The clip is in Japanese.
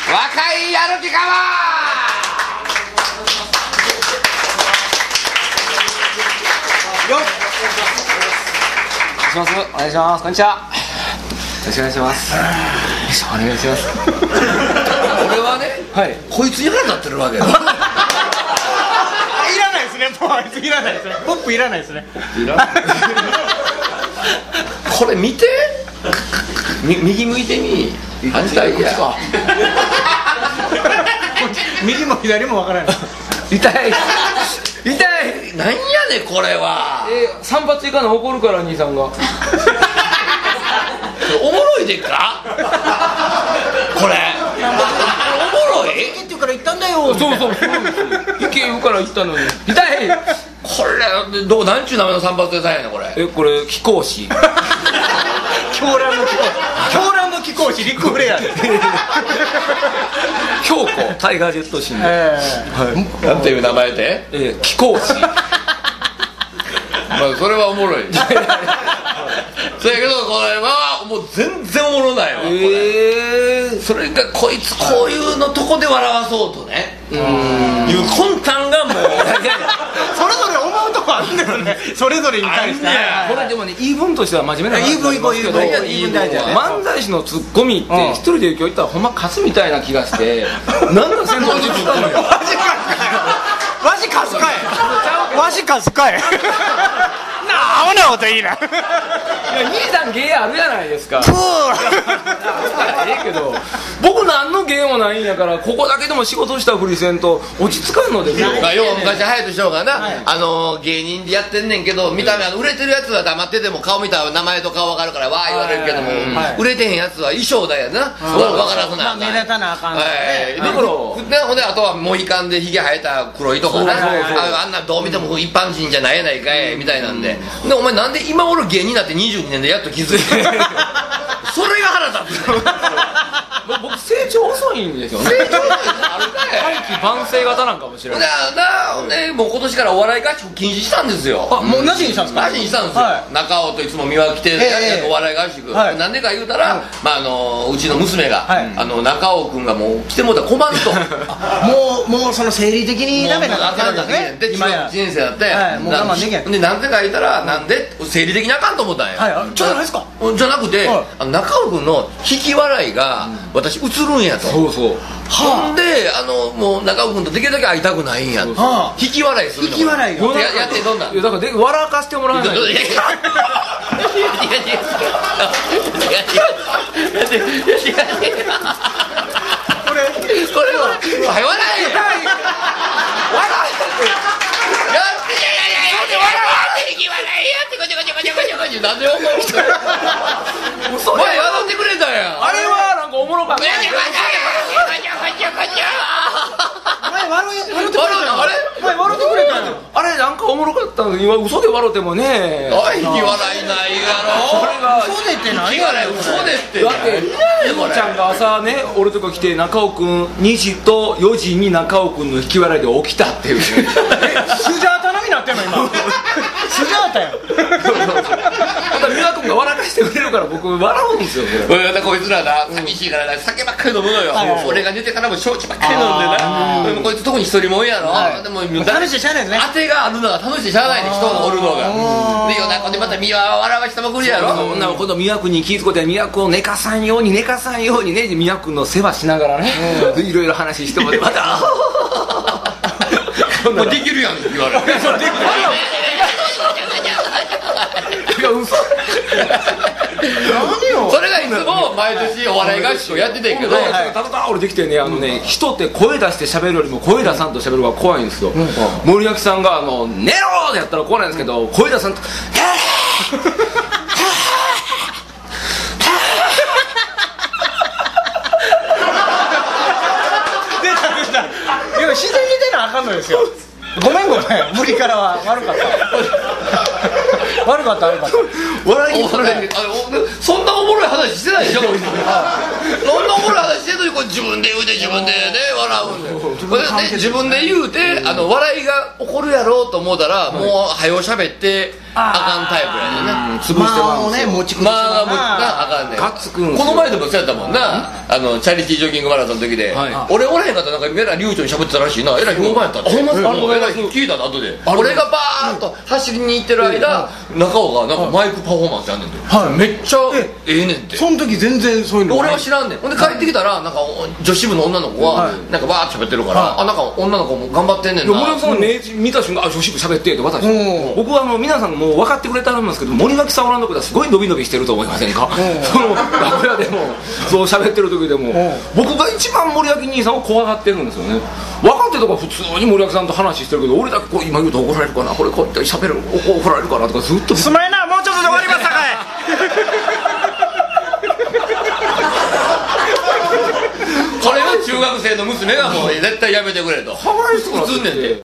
若いやる気かよっお願いします。こんにちは。よろしくお願いします。お願いします。 俺はね、はい、こいつに腹立ってるわけよ。 いらないですね、もうあいついらないですね。ポップいらないですね。 これ見て、右向いてみ。反対や。 右も左もわからない。 痛い。なんやねんこれは。 散髪いかな怒るから兄さんが。 おもろいでっかこれ。おもろい行けって言うから行ったんだよ。 そう行け言うから行ったのに。痛い。 これなんちゅう名前の散髪屋さんやねんこれ。 これ貴公子。 狂乱の貴公子リックフレアで。 京子タイガージェットシンで、 なんていう名前で？ 貴公子。 まあそれはおもろい。そやけどこれはもう全然おもろないわ。それがこいつこういうのとこで笑わそうとね。いう魂胆がもう。 それぞれ思うとこあるんだよね。それぞれに対して。 これでもね、言い分としては真面目な話なんですけど、漫才師のツッコミって一人で今日言ったらほんま勝つみたいな気がして、なんだ先頭にツッコミ。 マジかすかい。マジかすかい。なあ、なこといいな。 兄さん芸あるじゃないですか。けど僕何の芸もないんやから、ここだけでも仕事したふりせんと落ち着かんのですよ。 要は昔隼人師匠がな、芸人でやってんねんけど、見た目売れてるやつは黙ってても顔見たら名前と顔分かるからわー言われるけども、売れてへんやつは衣装だよな、分からずな。 目立たなあかん。 だからほんであとはモヒカンでひげ生えた黒いとかな、あんなどう見ても一般人じゃないやないかいみたいなんで、お前なんで今俺芸人になって22年でやっと気づいて。それが腹立つ。 僕成長遅いんですよね。 成長遅いあるかい。 大器晩成型なんかもしれない。 もう今年からお笑い合宿禁止したんですよ。 もうなしにしたんですか？ なしにしたんですよ。中尾といつも三輪来てお笑い合宿。なんでか言うたら、うちの娘が中尾君がもう来てもらったら困ると。 もうその生理的にダメなあかんだね。で今1年生だって。 もう我慢できない。 でなんでか言ったらなんで生理的にあかんと思ったんや。 じゃないですか。 じゃなくて中尾君の引き笑いが私映るんやと。 そうそう。 ほんでもう中尾君とできるだけ会いたくないんや。引き笑いするの。 引き笑いがやってどんな。 だから笑かしてもらわないと。 これははい笑え。なんで思う人嘘で笑ってくれたやん。 あれはなんかおもろかった。あれなんかおもろかったのに今嘘で笑ってもね。 引き笑いないやろ。 それが嘘でって何やねん。 嘘でってだってみこちゃんが朝ね俺とか来て中尾くん2時と4時に中尾くんの引き笑いで起きたっていう。 スジャータ並みになってんの今。スジャータやん。 また美和君が笑かしてくれるから僕笑うんですよ。 こいつらな寂しいからな酒ばっかり飲むのよ。俺が寝てからも焼酎ばっかり飲んでな。こいつ特に一人もんやろ。でも楽しいしゃあないですね。 当てがあるのが楽しいしゃあないね人がおるのが。で夜中でまた美和笑わしたまくりやろ。 今度美和君に気ぃつこて美和君を寝かさんようにね美和君の世話しながらねいろいろ話してもらってまたもうできるやんって言われる。それがいつも毎年お笑い合宿をやってたけど、 ただ俺できてね人って声出して喋るよりも声出さんと喋る方が怖いんですよ。森脇さんが「寝ろ!」ってやったら怖いんですけど声出さんと「 自然に出なあかんのですよ。ごめん無理からは悪かった笑いにそんなおもろい話してないでしょ。そんなおもろい話してるのに自分で言うて自分でね笑うんだよ。自分で言うて笑いが起こるやろうと思うたらもう早うしゃべってあかんタイプやねんね。 潰してまうんですよ。 持ち崩しまああかんねん。 ガッツくんこの前でもそうやったもんな、チャリティージョギングマラソンの時で、俺おらへんかったらなんかえらい流暢に喋ってたらしいな。えらい評判やったって。 ほんまですか？ えらい聞いたの後で。俺がバーッと走りに行ってる間、中尾がなんかマイクパフォーマンスやんねんて。めっちゃええねんて。 その時全然そういうの俺は知らんねん。ほんで帰ってきたらなんか女子部の女の子はなんかバーッと喋ってるから、あなんか女の子も頑張ってんねんな。 森脇さんの目見た瞬間、あ女子部喋ってって渡して、僕は皆さんもう分かってくれたんですけど、森脇さんおらんとこではすごい伸び伸びしてると思いませんか？その楽屋でもそう喋ってる時でも僕が一番森脇兄さんを怖がってるんですよね。分かってとか普通に森脇さんと話してるけど、俺だけこう今言うと怒られるかな、これこうやって喋る怒られるかなとかずっと。 すまいな、もうちょっとで終わりましたかい。 これは中学生の娘がもう絶対やめてくれと。 かわいそうすんねんて。